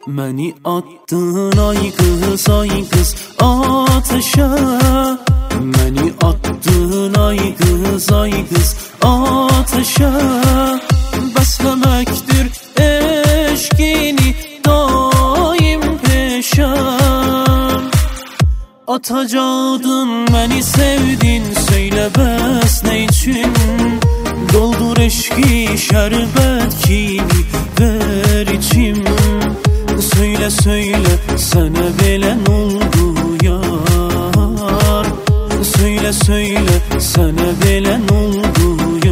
Məni attın ay qız ateşə. Məni attın ay qız ateşə. Bəsləməkdir eşqini daim peşəm. Atacaqdın məni sevdin, söylə bəs nə üçün? Doldur eşqi şərbət kimi ver içim. Söyle söyle sana belə n'oldu yar? Söyle söyle sana belə n'oldu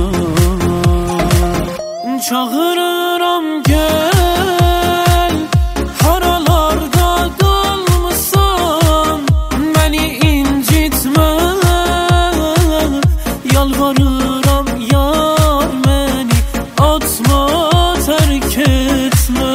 yar? Çağırıram gel, haralarda qalmısan, məni incitmə. Yalvarıram yar, məni atma, tərk etmə.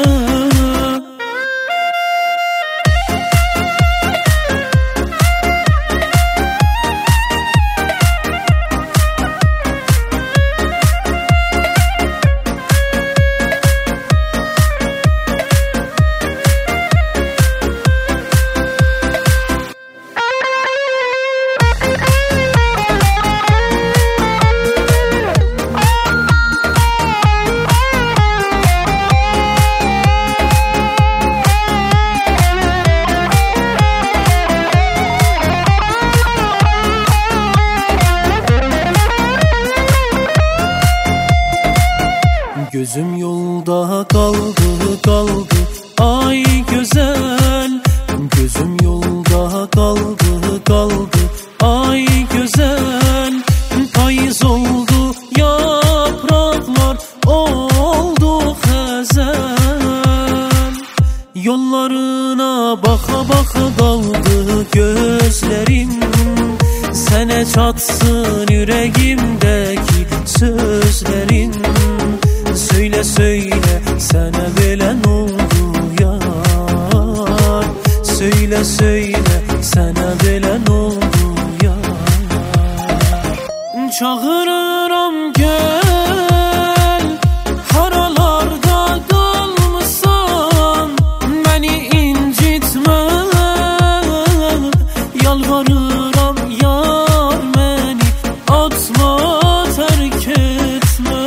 Gözüm yolda kaldı ay güzel. Gözüm yolda kaldı ay güzel. Payız oldu yapraklar, oldu xəzəl. Yollarına baka kaldı gözlerim. Sənə çatsın yüreğimdeki sözlerin. Söyle söyle sana belə n'oldu yar? Söyle söyle sana belə n'oldu yar? Çağırıram gel, haralarda qalmısan, məni incitmə. Yalvarıram yar, məni atma, tərk etmə.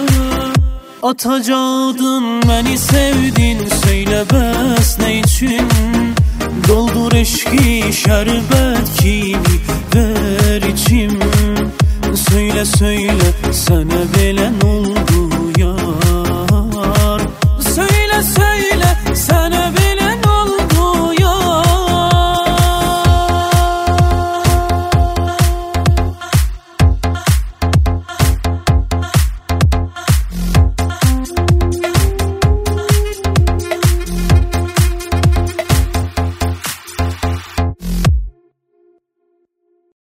Atacaqdın məni sevdin, söylə bəs nə üçün? Doldur eşqi şərbət kimi ver içim. Söylə söylə sana belə n'oldu yar? Söylə söylə